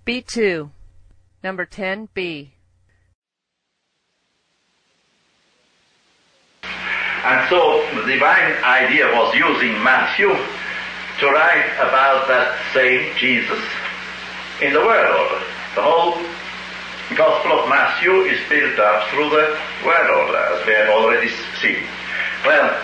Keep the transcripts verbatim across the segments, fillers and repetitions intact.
B two. Number ten B. And so the divine idea was using Matthew to write about that same Jesus in the word order. The whole Gospel of Matthew is built up through the word order, as we have already seen. Well,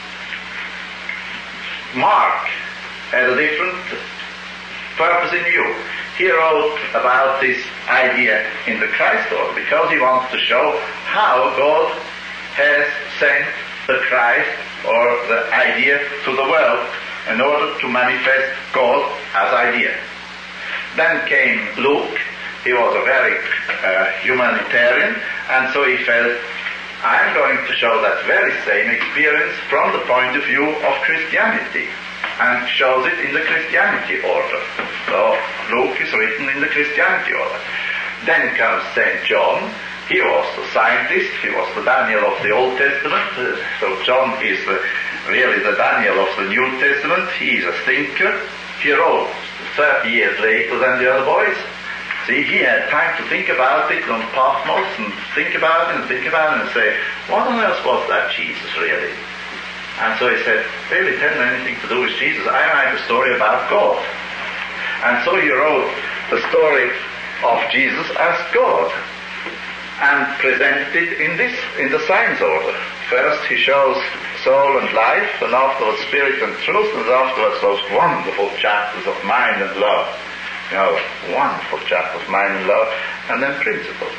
Mark had a different purpose in view. He wrote about this idea in the Christ order because he wants to show how God has sent the Christ or the idea to the world in order to manifest God as idea. Then came Luke. He was a very uh, humanitarian, and so he felt, I'm going to show that very same experience from the point of view of Christianity, and shows it in the Christianity order. So Luke is written in the Christianity order. Then comes Saint John. He was the scientist. He was the Daniel of the Old Testament. Uh, so John is the, really the Daniel of the New Testament. He is a thinker. He wrote thirty years later than the other boys. See, he had time to think about it on Patmos and think about it and think about it and say, what on earth was that Jesus really? And so he said, really, it hadn't anything to do with Jesus. I write a story about God. And so he wrote the story of Jesus as God and presented it in this, in the science order. First he shows soul and life, and afterwards spirit and truth, and afterwards those wonderful chapters of mind and love. You know, wonderful chapters, mind and love, and then principles.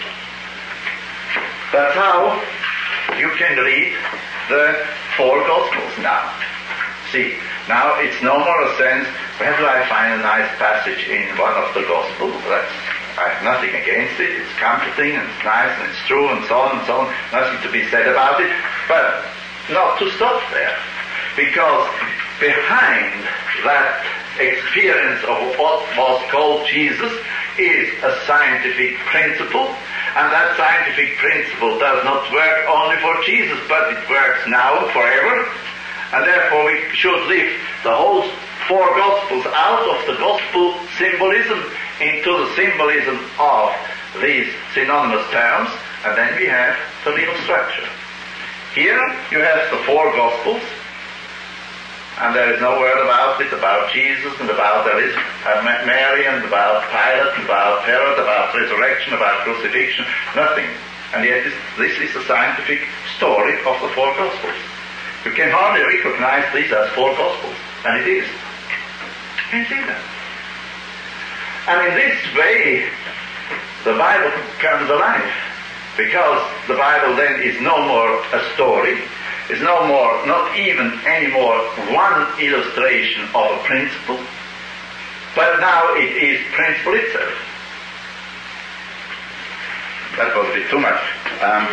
That's how you can read the four Gospels now. See, now it's no more a sense, where do I find a nice passage in one of the Gospels? That's, I have nothing against it, it's comforting and it's nice and it's true and so on and so on, nothing to be said about it, but not to stop there. Because behind that experience of what was called Jesus is a scientific principle, and that scientific principle does not work only for Jesus, but it works now and forever, and therefore we should lift the whole four Gospels out of the Gospel symbolism into the symbolism of these synonymous terms, and then we have the real structure. Here you have the four Gospels, and there is no word about it, about Jesus, and about Elizabeth, Mary, and about Pilate, and about Herod, about resurrection, about crucifixion, nothing. And yet this, this is the scientific story of the four Gospels. You can hardly recognize these as four Gospels, and it is. Can you see that? And in this way, the Bible comes alive, because the Bible then is no more a story, is no more, not even anymore one illustration of a principle, but now it is principle itself. That was a bit too much. Um,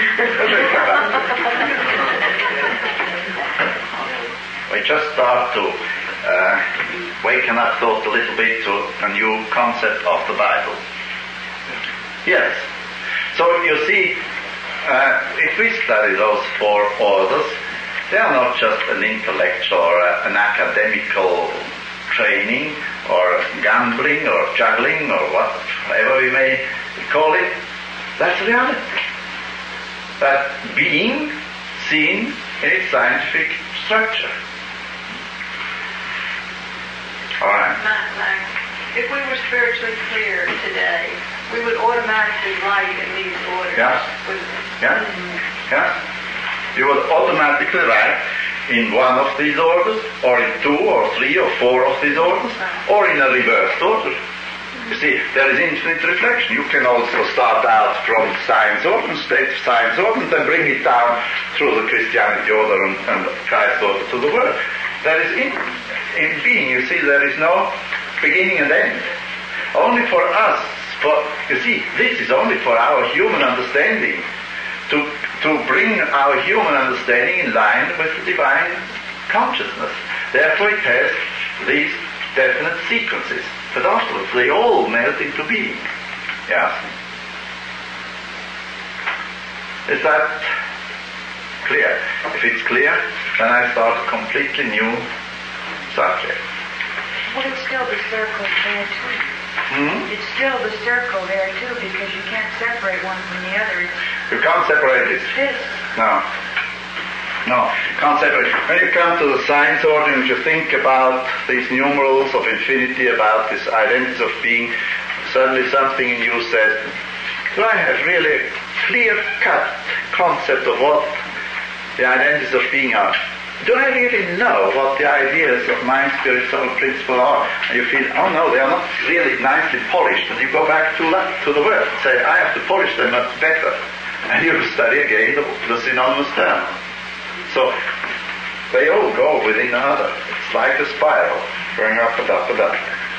we just start to uh, waken up thought a little bit to a new concept of the Bible. Yes. So you see, uh, if we study those four orders, they are not just an intellectual or uh, an academical training or gambling or juggling or whatever we may call it. That's reality. That being seen in its scientific structure. All right. If we were spiritually clear today, we would automatically write in these orders. Yes. Yes. Yes. You would automatically write in one of these orders, or in two, or three, or four of these orders, or in a reversed order. You see, there is infinite reflection. You can also start out from science order, state science order, and then bring it down through the Christianity order and, and Christ order to the world. There is in, in being, you see, there is no beginning and end. Only for us, for you see, this is only for our human understanding, to to bring our human understanding in line with the divine consciousness. Therefore it has these definite sequences. But afterwards they all melt into being. Yes? Is that clear? If it's clear, then I start a completely new subject. Would it still be circles there too? Hmm? It's still the circle there too, because you can't separate one from the other. It's You can't separate it. this. No. No, can't separate. When you come to the science order, and you think about these numerals of infinity, about this identity of being, suddenly something in you says, do I have really a clear-cut concept of what the identities of being are? Do I really know what the ideas of mind, spirit, soul, principle are? And you feel, oh no, they are not really nicely polished. And you go back to, to the word and say, I have to polish them much better. And you study again the, the synonymous term. So they all go within another. It's like a spiral, going up and up and up.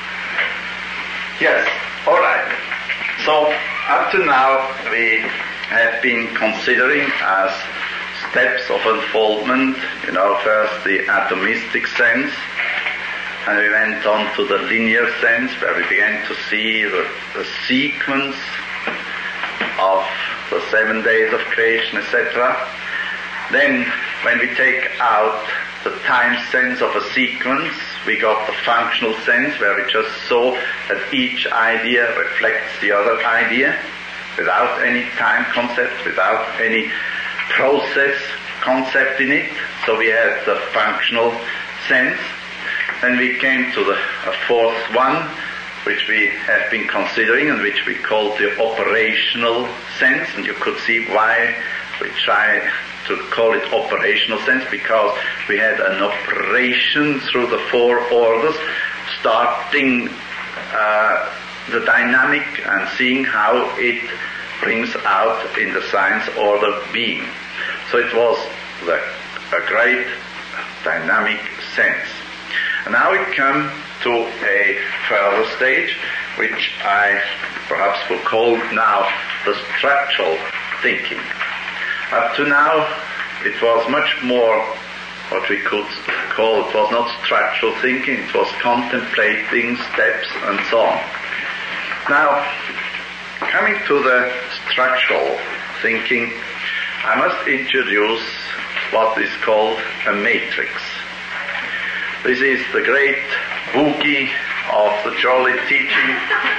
Yes, all right. So up to now we have been considering as steps of unfoldment, you know, first the atomistic sense, and we went on to the linear sense, where we began to see the, the sequence of the seven days of creation, et cetera. Then, when we take out the time sense of a sequence, we got the functional sense, where we just saw that each idea reflects the other idea, without any time concept, without any process concept in it. So we had the functional sense. Then we came to the a fourth one, which we have been considering and which we call the operational sense. And you could see why we try to call it operational sense, because we had an operation through the four orders, starting uh, the dynamic and seeing how it brings out in the science order being. So it was the, a great dynamic sense. And now we come to a further stage, which I perhaps will call now the structural thinking. Up to now, it was much more what we could call, it was not structural thinking, it was contemplating steps and so on. Now, coming to the structural thinking, I must introduce what is called a matrix. This is the great boogie of the Jolly teaching,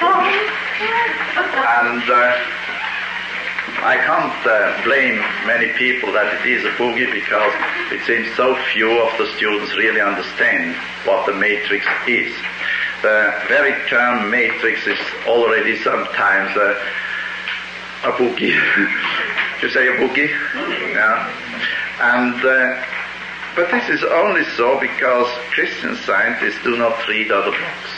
and uh, I can't uh, blame many people that it is a boogie, because it seems so few of the students really understand what the matrix is. The very term matrix is already sometimes a, a boogie. You say a boogie? Yeah. And uh, but this is only so because Christian scientists do not read other books.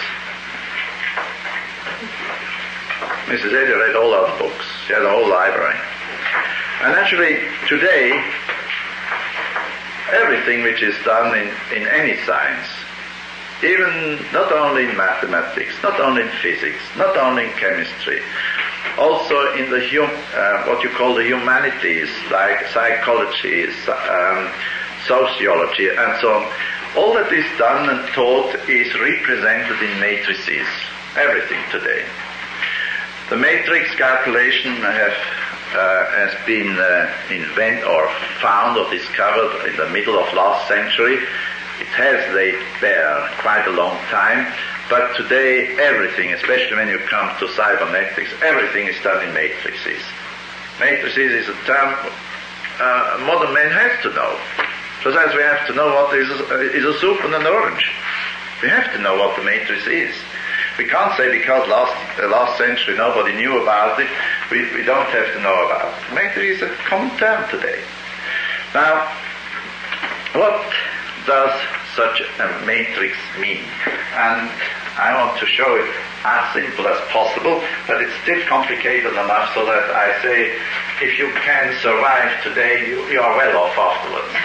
Missus Eddy read all other books. She had a whole library. And actually, today, everything which is done in, in any science, even not only in mathematics, not only in physics, not only in chemistry, also in the hum, uh, what you call the humanities, like psychology, um, sociology, and so on, all that is done and taught is represented in matrices. Everything today. The matrix calculation have, uh, has been uh, invented or found or discovered in the middle of last century. It has laid bare quite a long time, but today everything, especially when you come to cybernetics, everything is done in matrices. Matrices is a term uh, modern man has to know. Just as we have to know what is a, is a soup and an orange. We have to know what the matrix is. We can't say because last uh, last century nobody knew about it, we, we don't have to know about it. Matrix is a common term today. Now, what does such a matrix mean? And I want to show it as simple as possible, but it's still complicated enough so that I say, if you can survive today, you, you are well off afterwards.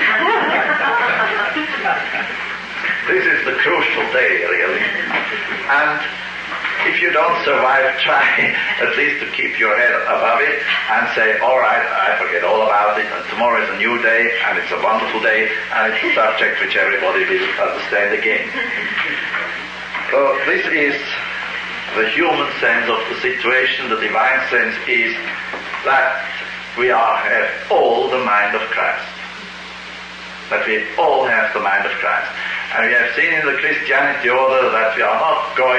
This is the crucial day, really. And if you don't survive, try at least to keep your head above it and say, all right, I forget all about it, and tomorrow is a new day, and it's a wonderful day, and it's a subject which everybody will understand again. So this is the human sense of the situation. The divine sense is that we are, have all the mind of Christ. That we all have the mind of Christ. And we have seen in the Christianity order that we are not going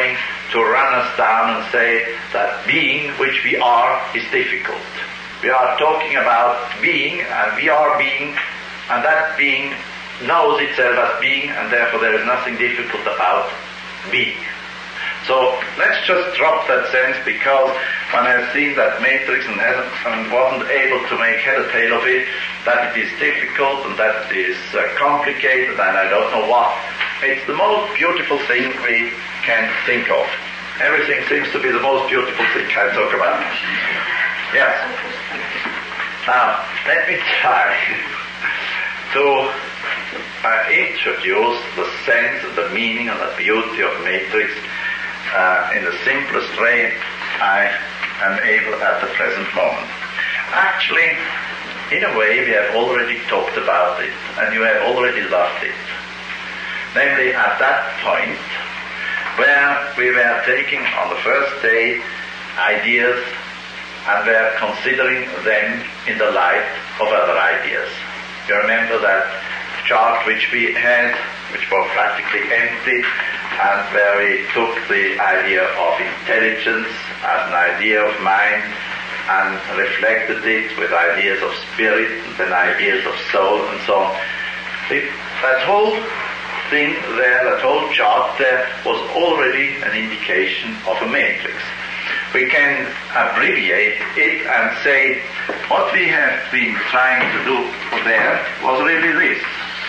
to run us down and say that being which we are is difficult. We are talking about being, and we are being, and that being knows itself as being, and therefore there is nothing difficult about being. So let's just drop that sense, because when I've seen that matrix and, hasn't, and wasn't able to make head or tail of it, that it is difficult and that it is uh, complicated and I don't know what, it's the most beautiful thing we can think of. Everything seems to be the most beautiful thing I talk about. Yes. Now, let me try to uh, introduce the sense and the meaning and the beauty of matrix Uh, in the simplest way I am able at the present moment. Actually, in a way, we have already talked about it, and you have already loved it. Namely, at that point where we were taking on the first day ideas and were considering them in the light of other ideas. You remember that chart which we had, which was practically empty, and where we took the idea of intelligence as an idea of mind and reflected it with ideas of spirit and then ideas of soul and so on. It, that whole thing there, that whole chart there, was already an indication of a matrix. We can abbreviate it and say what we have been trying to do there was really this.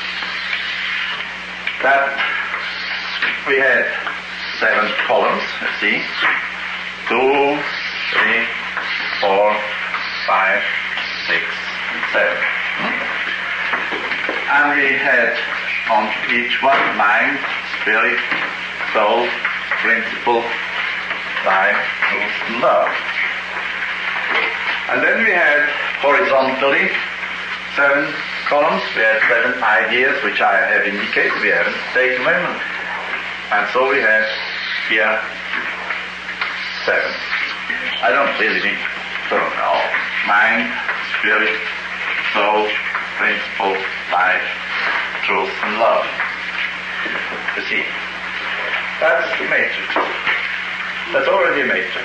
That we had seven columns, you see, two, three, four, five, six, and seven. And we had on each one mind, spirit, soul, principle, life, truth, and love. And then we had horizontally seven columns. We had seven ideas, which I have indicated. We haven't taken them. And so we have here seven. I don't really need to know. Mind, spirit, soul, principle, life, truth, and love. You see, that's the matrix. That's already a matrix.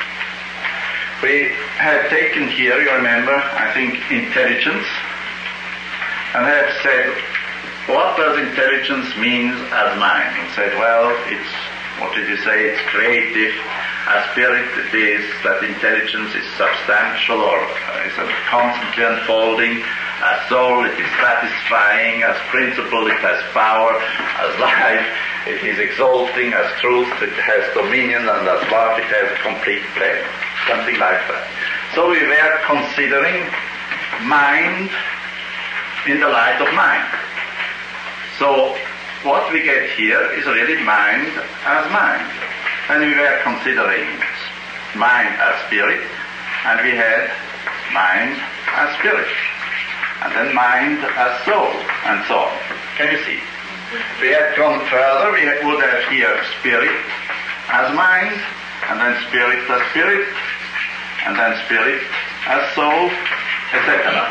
We had taken here, you remember, I think, intelligence, and have said, what does intelligence mean as mind? And said, well, it's, what did you say, it's creative. As spirit, it is that intelligence is substantial or is constantly unfolding. As soul, it is satisfying. As principle, it has power. As life, it is exalting. As truth, it has dominion. And as love, it has complete pleasure. Something like that. So we were considering mind in the light of mind. So what we get here is really mind as mind. And we were considering mind as spirit, and we had mind as spirit, and then mind as soul, and so on. Can you see? If we had gone further, we would have here spirit as mind, and then spirit as spirit, and then spirit as soul, et cetera.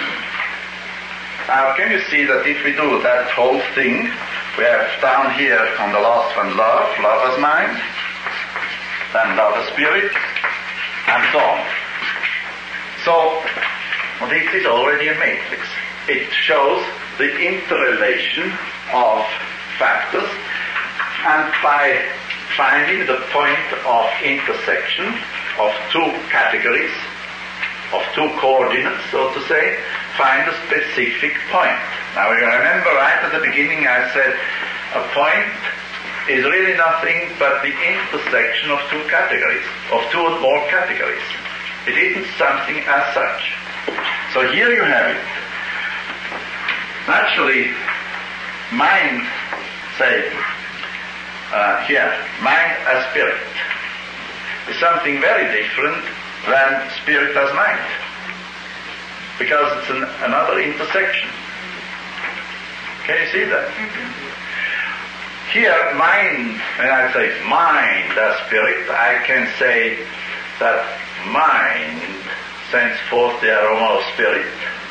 Now, can you see that if we do that whole thing, we have down here on the last one love, love as mind, then love as spirit, and so on. So, this is already a matrix. It shows the interrelation of factors, and by finding the point of intersection of two categories, of two coordinates, so to say, find a specific point. Now, you remember right at the beginning I said a point is really nothing but the intersection of two categories, of two or more categories. It isn't something as such. So here you have it. Naturally, mind, say, uh, here, mind as spirit, is something very different than spirit as mind, because it's an, another intersection. Can you see that? Mm-hmm. Here, mind, when I say mind as spirit, I can say that mind sends forth the aroma of spirit.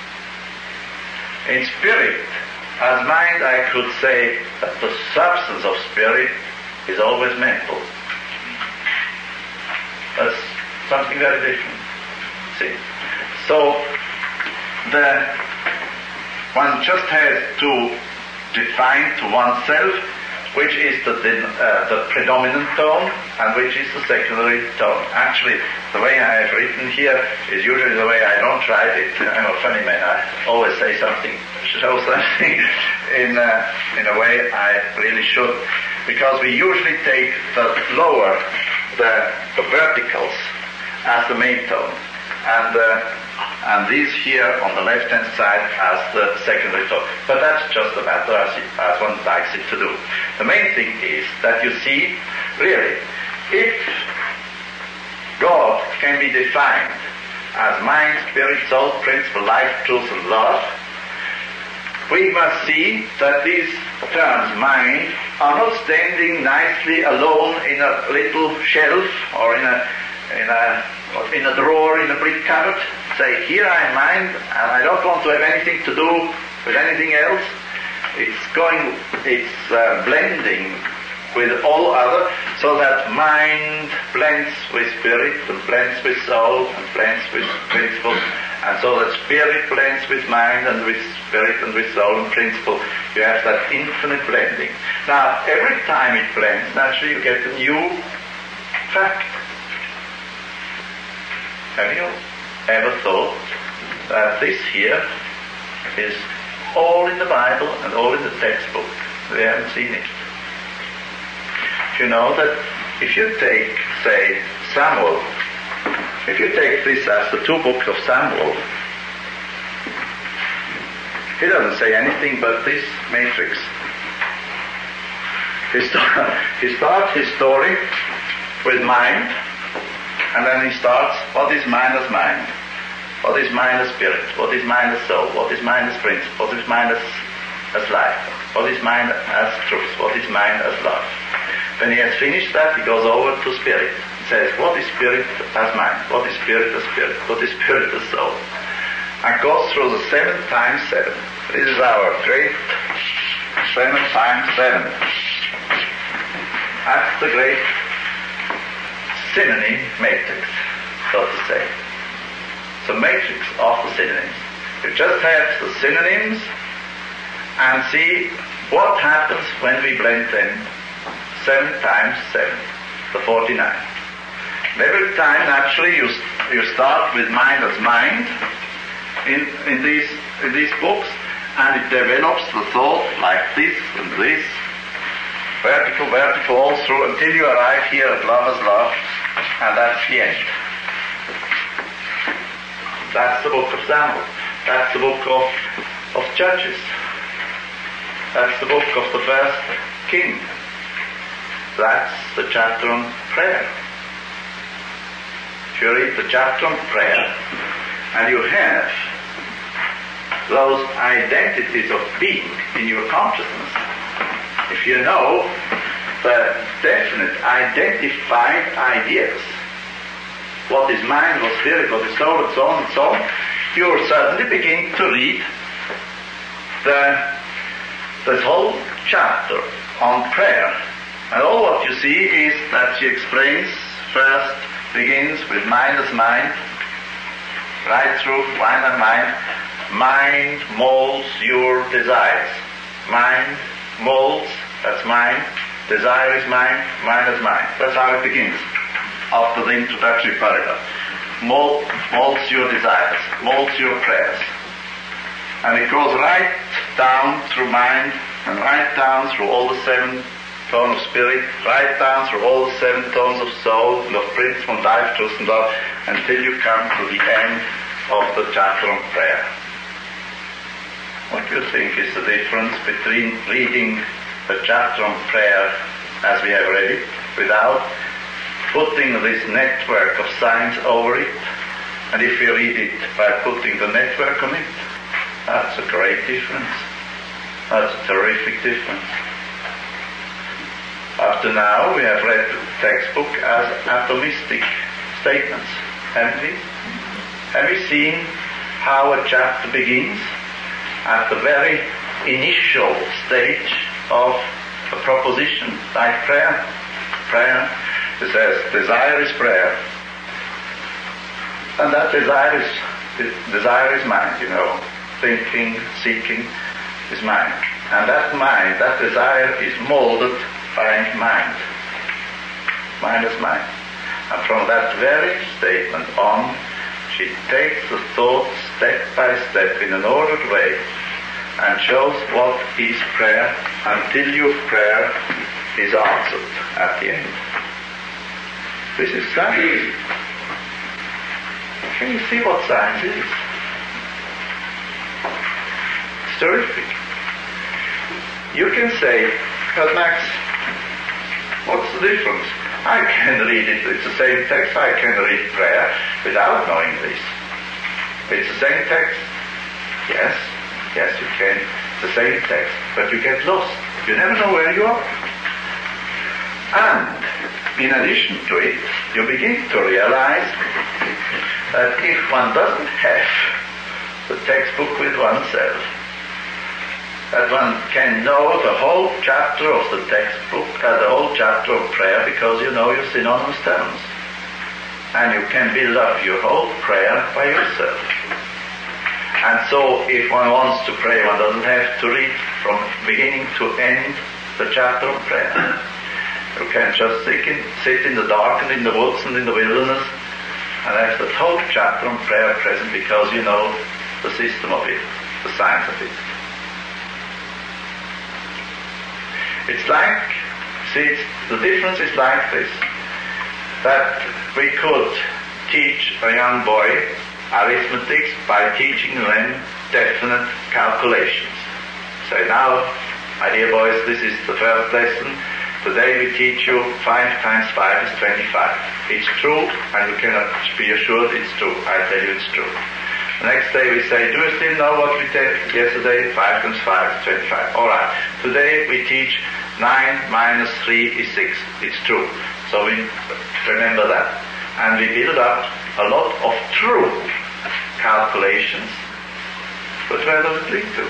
In spirit, as mind, I could say that the substance of spirit is always mental. something very different. See? So, the one just has to define to oneself which is the, uh, the predominant tone and which is the secondary tone. Actually, the way I have written here is usually the way I don't write it. I'm a funny man. I always say something, show something in a, in a way I really should. Because we usually take the lower, the, the verticals as the main tone. And uh, and these here on the left-hand side as the secondary tone. But that's just a matter as, it, as one likes it to do. The main thing is that you see, really, if God can be defined as mind, spirit, soul, principle, life, truth, and love, we must see that these terms, mind, are not standing nicely alone in a little shelf or in a in a in a drawer in a brick cupboard. Say, here I am mind, and I don't want to have anything to do with anything else. It's going, it's uh, blending with all other, so that mind blends with spirit, and blends with soul, and blends with principle, and so that spirit blends with mind, and with spirit, and with soul, and principle. You have that infinite blending. Now, every time it blends, naturally you get a new fact. Have you ever thought that this here is all in the Bible and all in the textbook? We haven't seen it. You know that if you take, say, Samuel, if you take this as the two books of Samuel, he doesn't say anything but this matrix. He, start, he starts his story with mind, and then he starts, what is mind as mind? What is mind as spirit? What is mind as soul? What is mind as principle? What is mind as, as life? What is mind as truth? What is mind as love? When he has finished that, he goes over to spirit. He says, what is spirit as mind? What is spirit as spirit? What is spirit as soul? And goes through the seven times seven. This is our great seven times seven. That's the great synonym matrix, so to say. The matrix of the synonyms. You just have the synonyms and see what happens when we blend them. Seven times seven, the forty-nine. And every time, naturally, you you start with mind as mind in in these in these books, and it develops the thought like this and this, vertical, vertical, all through until you arrive here at love as love. And that's the end. That's the book of Samuel. That's the book of, of Judges. That's the book of the first king. That's the chapter on prayer. If you read the chapter on prayer, and you have those identities of being in your consciousness, if you know the definite, identified ideas, what is mind, what is spirit, what is soul, and so on and so on, you will suddenly begin to read the this whole chapter on prayer. And all what you see is that she explains, first begins with mind as mind, right through mind and mind. Mind molds your desires. Mind molds, that's mind. Desire is mind, mind is mind. That's how it begins, after the introductory paragraph. Mold, molds your desires, molds your prayers. And it goes right down through mind, and right down through all the seven tones of spirit, right down through all the seven tones of soul, and of principle, and life, truth, and love, until you come to the end of the chapter on prayer. What do you think is the difference between reading the chapter on prayer as we have read it, without putting this network of signs over it, and if you read it by putting the network on it? That's a great difference. That's a terrific difference. Up to now, we have read the textbook as atomistic statements, haven't we? Have you seen how a chapter begins? At the very initial stage of a proposition, like prayer. Prayer, it says, desire is prayer. And that desire is, desire is mind, you know. Thinking, seeking is mind. And that mind, that desire is molded by mind. Mind is mind. And from that very statement on, she takes the thought step by step in an ordered way and shows what is prayer until your prayer is answered at the end. This is science. Can you see what science is? It's terrific. You can say, well, Max, what's the difference? I can read it, it's the same text, I can read prayer without knowing this. It's the same text. Yes, yes you can. It's the same text, but you get lost. You never know where you are. And, in addition to it, you begin to realize that if one doesn't have the textbook with oneself, that one can know the whole chapter of the textbook, uh, the whole chapter of prayer, because you know your synonymous terms. And you can build up your whole prayer by yourself. And so, if one wants to pray, one doesn't have to read from beginning to end the chapter of prayer. You can just sit in, sit in the dark and in the woods and in the wilderness and have the whole chapter on prayer present because you know the system of it, the science of it. It's like, see, it's, the difference is like this, that we could teach a young boy arithmetic by teaching them definite calculations. Say, now, my dear boys, this is the first lesson. Today we teach you five times five is twenty-five. It's true, and you cannot be assured it's true. I tell you it's true. The next day we say, do you still know what we did yesterday? five times five is twenty-five. Alright. Today we teach nine minus three is six. It's true. So we remember that. And we build up a lot of true calculations. But where does it lead to?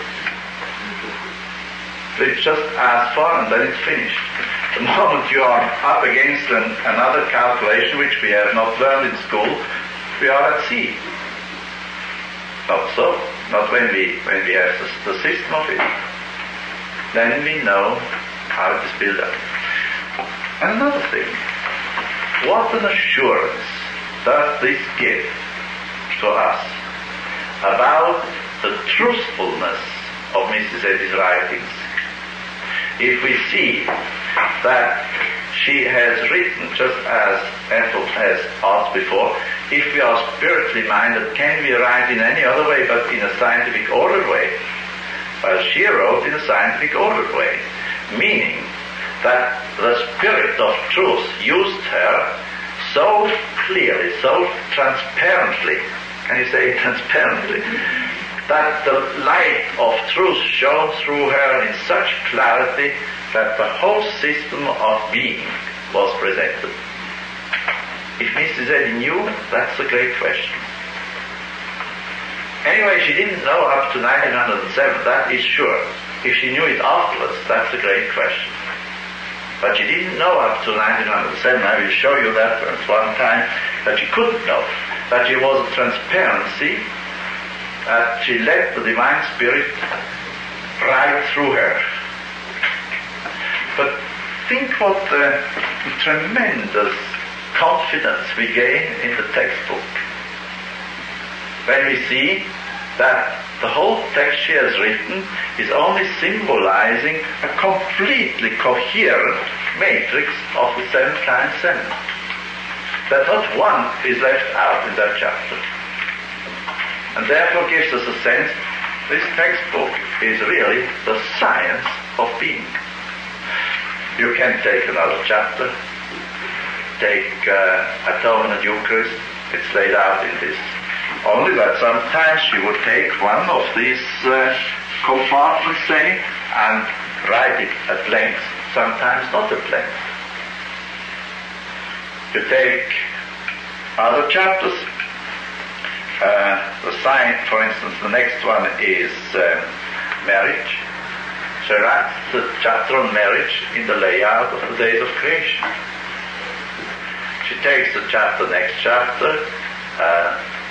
It's just as far and then it's finished. The moment you are up against an, another calculation which we have not learned in school, we are at sea. Not so. Not when we when we have the, the system of it. Then we know how it is built up. And another thing, what an assurance does this give to us about the truthfulness of Missus Eddy's writings. If we see that she has written, just as Ethel has asked before, if we are spiritually minded, can we write in any other way but in a scientific ordered way? Well, she wrote in a scientific ordered way, meaning that the Spirit of truth used her so clearly, so transparently, can you say transparently, that the light of truth shone through her in such clarity that the whole system of being was presented. If Missus Eddy knew, that's a great question. Anyway, she didn't know up to nineteen oh seven, that is sure. If she knew it afterwards, that's a great question. But she didn't know up to nineteen oh seven, I will show you that at one time, that she couldn't know, that she was a transparency, that she let the Divine Spirit right through her. But think what uh, tremendous confidence we gain in the textbook when we see that the whole text she has written is only symbolizing a completely coherent matrix of the seven times seven. That not one is left out in that chapter. And therefore gives us a sense this textbook is really the science of being. You can take another chapter, take uh, Atonement and Eucharist, it's laid out in this. Only that sometimes she would take one of these uh, compartments, say, and write it at length, sometimes not at length. You take other chapters, uh, the sign, for instance, the next one is uh, marriage. She writes the chapter on marriage in the layout of the days of creation. She takes the chapter, next chapter, uh,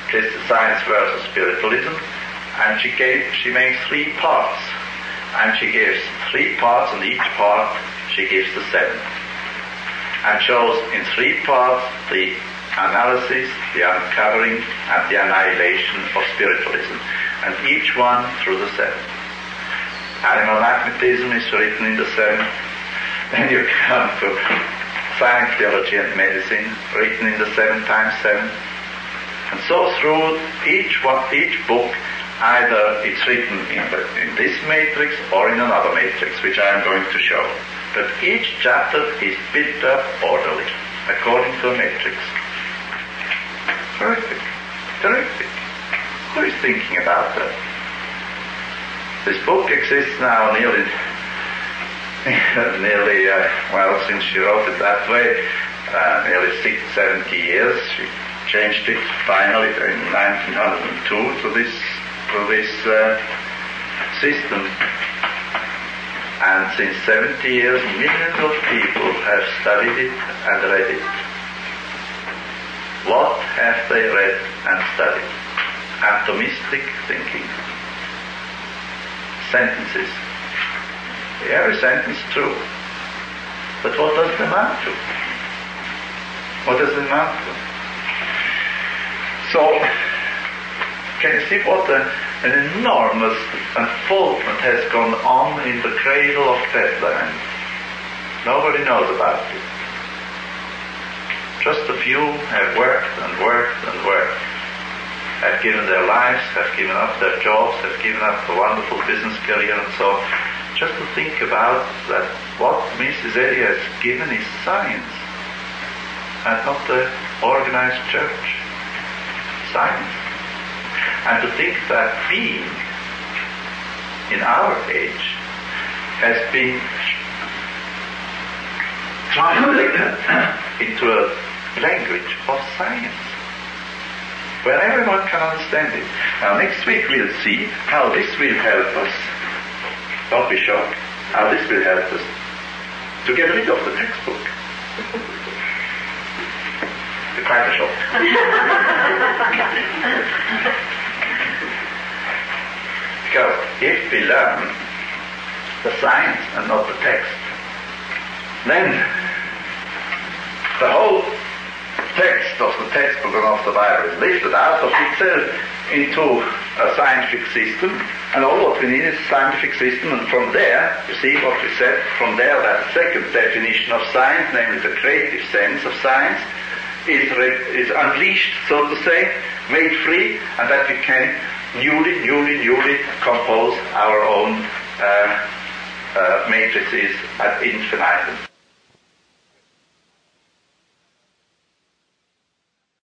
Christian Science versus Spiritualism, and she gave, she makes three parts, and she gives three parts, and each part she gives the seventh, and shows in three parts the analysis, the uncovering, and the annihilation of spiritualism, and each one through the seventh. Animal magnetism is written in the seventh. Then you come to science, theology, and medicine, written in the seven times seven. And so through each one, each book, either it's written in, the, in this matrix or in another matrix, which I am going to show. But each chapter is built up orderly, according to a matrix. Terrific. Terrific. Who is thinking about that? This book exists now nearly, nearly, uh, well, since she wrote it that way, uh, nearly six, seventy years. She changed it finally in nineteen oh two to this, to this uh, system. And since seventy years, millions of people have studied it and read it. What have they read and studied? Atomistic thinking. Sentences. Every sentence true. But what does it amount to? What does it amount to? So, can you see what a, an enormous unfoldment has gone on in the cradle of Bethlehem? Nobody knows about it. Just a few have worked and worked and worked, have given their lives, have given up their jobs, have given up a wonderful business career and so on, just to think about that what Missus Eddy has given is science and not the organized church. Science. And to think that being in our age has been translated into a language of science where everyone can understand it. Now next week we'll see how this will help us. Don't be shocked. How this will help us to get rid of the textbook. The cracker shop. Because if we learn the science and not the text, then the whole text of the textbook and of the Bible is lifted out of itself into a scientific system, and all what we need is a scientific system, and from there, you see what we said, from there that second definition of science, namely the creative sense of science, is, re- is unleashed, so to say, made free, and that we can newly, newly, newly compose our own uh, uh, matrices ad infinitum.